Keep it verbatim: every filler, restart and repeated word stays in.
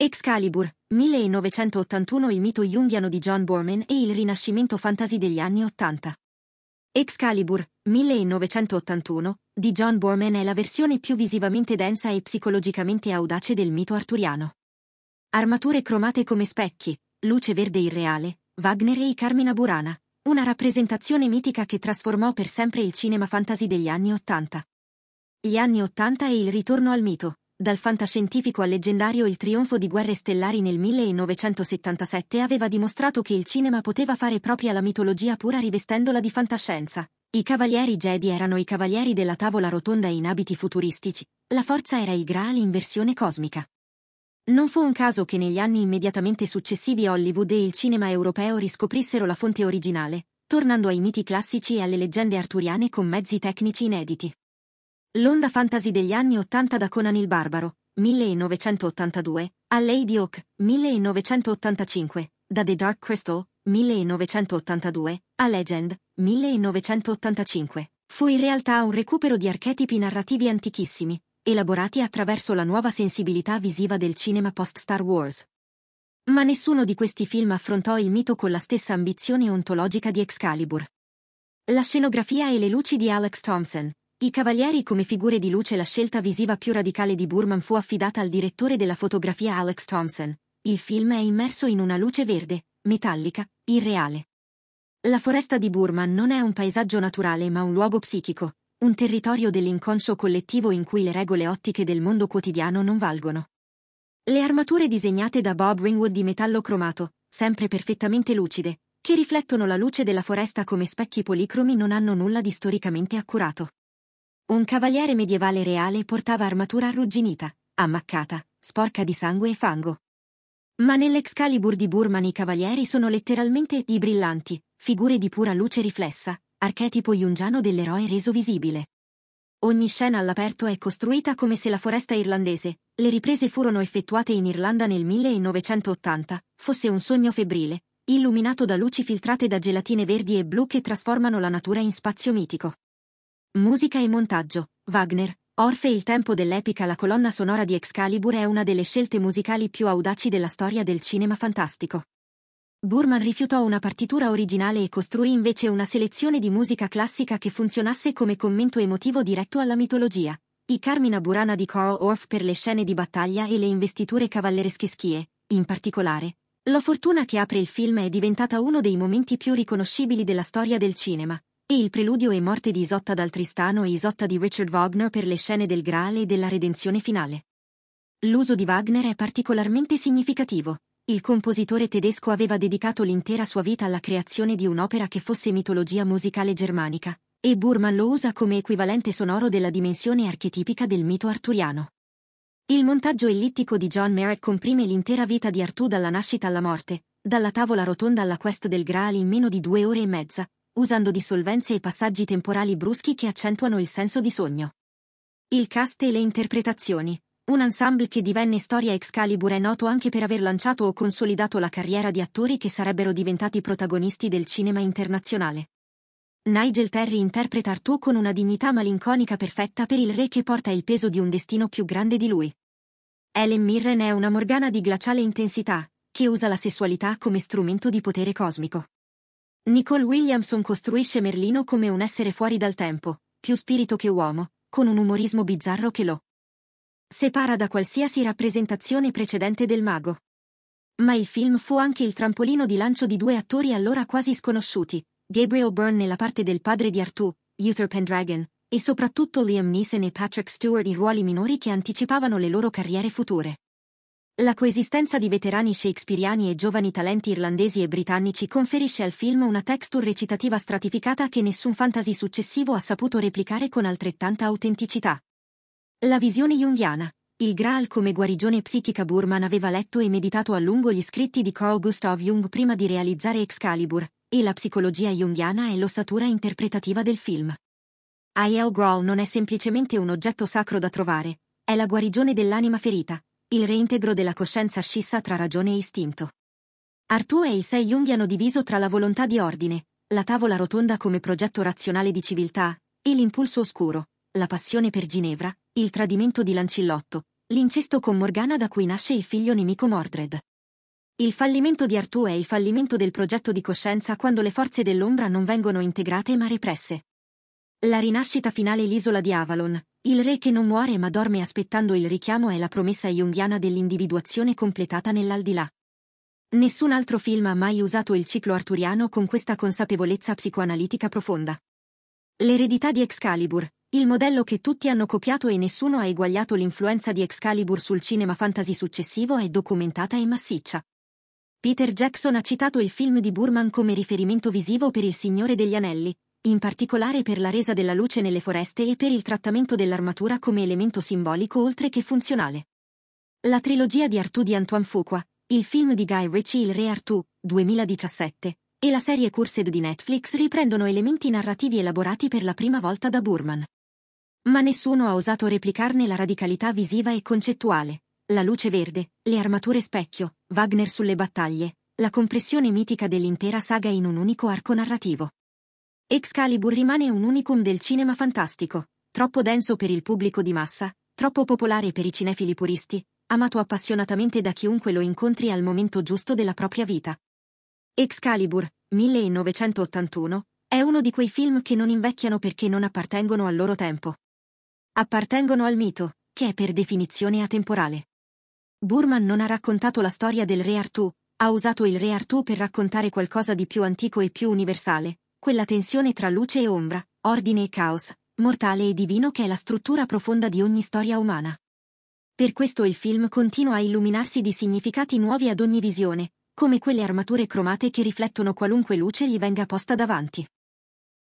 Excalibur, millenovecentottantuno. Il mito junghiano di John Boorman e il rinascimento fantasy degli anni ottanta. Excalibur, millenovecentottantuno, di John Boorman è la versione più visivamente densa e psicologicamente audace del mito arturiano. Armature cromate come specchi, luce verde irreale, Wagner e i Carmina Burana, una rappresentazione mitica che trasformò per sempre il cinema fantasy degli anni ottanta. Gli anni ottanta e il ritorno al mito. Dal fantascientifico al leggendario, il trionfo di Guerre Stellari nel millenovecentosettantasette aveva dimostrato che il cinema poteva fare propria la mitologia pura rivestendola di fantascienza. I Cavalieri Jedi erano i Cavalieri della Tavola Rotonda in abiti futuristici, la forza era il Graal in versione cosmica. Non fu un caso che negli anni immediatamente successivi Hollywood e il cinema europeo riscoprissero la fonte originale, tornando ai miti classici e alle leggende arturiane con mezzi tecnici inediti. L'onda fantasy degli anni ottanta da Conan il Barbaro, millenovecentottantadue, a Lady Hawk, millenovecentottantacinque, da The Dark Crystal, millenovecentottantadue, a Legend, millenovecentottantacinque, fu in realtà un recupero di archetipi narrativi antichissimi, elaborati attraverso la nuova sensibilità visiva del cinema post-Star Wars. Ma nessuno di questi film affrontò il mito con la stessa ambizione ontologica di Excalibur. La scenografia e le luci di Alex Thompson, i cavalieri come figure di luce. La scelta visiva più radicale di Boorman fu affidata al direttore della fotografia Alex Thompson. Il film è immerso in una luce verde, metallica, irreale. La foresta di Boorman non è un paesaggio naturale ma un luogo psichico, un territorio dell'inconscio collettivo in cui le regole ottiche del mondo quotidiano non valgono. Le armature disegnate da Bob Ringwood di metallo cromato, sempre perfettamente lucide, che riflettono la luce della foresta come specchi policromi, non hanno nulla di storicamente accurato. Un cavaliere medievale reale portava armatura arrugginita, ammaccata, sporca di sangue e fango. Ma nell'Excalibur di Boorman i cavalieri sono letteralmente i brillanti, figure di pura luce riflessa, archetipo jungiano dell'eroe reso visibile. Ogni scena all'aperto è costruita come se la foresta irlandese, le riprese furono effettuate in Irlanda nel millenovecentottanta, fosse un sogno febbrile, illuminato da luci filtrate da gelatine verdi e blu che trasformano la natura in spazio mitico. Musica e montaggio, Wagner, Orfe. Il tempo dell'epica. La colonna sonora di Excalibur è una delle scelte musicali più audaci della storia del cinema fantastico. Boorman rifiutò una partitura originale e costruì invece una selezione di musica classica che funzionasse come commento emotivo diretto alla mitologia. I Carmina Burana di Carl Orff per le scene di battaglia e le investiture cavalleresche schie, in particolare. La fortuna che apre il film è diventata uno dei momenti più riconoscibili della storia del cinema, e il preludio e morte di Isotta dal Tristano e Isotta di Richard Wagner per le scene del Graal e della redenzione finale. L'uso di Wagner è particolarmente significativo. Il compositore tedesco aveva dedicato l'intera sua vita alla creazione di un'opera che fosse mitologia musicale germanica, e Boorman lo usa come equivalente sonoro della dimensione archetipica del mito arturiano. Il montaggio ellittico di John Merritt comprime l'intera vita di Artù dalla nascita alla morte, dalla tavola rotonda alla quest del Graal in meno di due ore e mezza, usando dissolvenze e passaggi temporali bruschi che accentuano il senso di sogno. Il cast e le interpretazioni. Un ensemble che divenne storia. Excalibur è noto anche per aver lanciato o consolidato la carriera di attori che sarebbero diventati protagonisti del cinema internazionale. Nigel Terry interpreta Artù con una dignità malinconica perfetta per il re che porta il peso di un destino più grande di lui. Helen Mirren è una Morgana di glaciale intensità, che usa la sessualità come strumento di potere cosmico. Nicole Williamson costruisce Merlino come un essere fuori dal tempo, più spirito che uomo, con un umorismo bizzarro che lo separa da qualsiasi rappresentazione precedente del mago. Ma il film fu anche il trampolino di lancio di due attori allora quasi sconosciuti, Gabriel Byrne nella parte del padre di Artù, Uther Pendragon, e soprattutto Liam Neeson e Patrick Stewart in ruoli minori che anticipavano le loro carriere future. La coesistenza di veterani shakespeariani e giovani talenti irlandesi e britannici conferisce al film una texture recitativa stratificata che nessun fantasy successivo ha saputo replicare con altrettanta autenticità. La visione junghiana. Il Graal come guarigione psichica. Boorman aveva letto e meditato a lungo gli scritti di Carl Gustav Jung prima di realizzare Excalibur, e la psicologia junghiana è l'ossatura interpretativa del film. Aiel Groll non è semplicemente un oggetto sacro da trovare, è la guarigione dell'anima ferita, il reintegro della coscienza scissa tra ragione e istinto. Artù è il sé junghiano diviso tra la volontà di ordine, la tavola rotonda come progetto razionale di civiltà, e l'impulso oscuro, la passione per Ginevra, il tradimento di Lancillotto, l'incesto con Morgana da cui nasce il figlio nemico Mordred. Il fallimento di Artù è il fallimento del progetto di coscienza quando le forze dell'ombra non vengono integrate ma represse. La rinascita finale l'isola di Avalon, il re che non muore ma dorme aspettando il richiamo è la promessa junghiana dell'individuazione completata nell'aldilà. Nessun altro film ha mai usato il ciclo arturiano con questa consapevolezza psicoanalitica profonda. L'eredità di Excalibur, il modello che tutti hanno copiato e nessuno ha eguagliato l'influenza di Excalibur sul cinema fantasy successivo è documentata e massiccia. Peter Jackson ha citato il film di Burman come riferimento visivo per Il Signore degli Anelli, in particolare per la resa della luce nelle foreste e per il trattamento dell'armatura come elemento simbolico oltre che funzionale. La trilogia di Artù di Antoine Fuqua, il film di Guy Ritchie Il Re Artù, duemiladiciassette, e la serie Cursed di Netflix riprendono elementi narrativi elaborati per la prima volta da Burman. Ma nessuno ha osato replicarne la radicalità visiva e concettuale, la luce verde, le armature specchio, Wagner sulle battaglie, la compressione mitica dell'intera saga in un unico arco narrativo. Excalibur rimane un unicum del cinema fantastico, troppo denso per il pubblico di massa, troppo popolare per i cinefili puristi, amato appassionatamente da chiunque lo incontri al momento giusto della propria vita. Excalibur, millenovecentottantuno, è uno di quei film che non invecchiano perché non appartengono al loro tempo. Appartengono al mito, che è per definizione atemporale. Burman non ha raccontato la storia del Re Artù, ha usato il Re Artù per raccontare qualcosa di più antico e più universale, quella tensione tra luce e ombra, ordine e caos, mortale e divino che è la struttura profonda di ogni storia umana. Per questo il film continua a illuminarsi di significati nuovi ad ogni visione, come quelle armature cromate che riflettono qualunque luce gli venga posta davanti.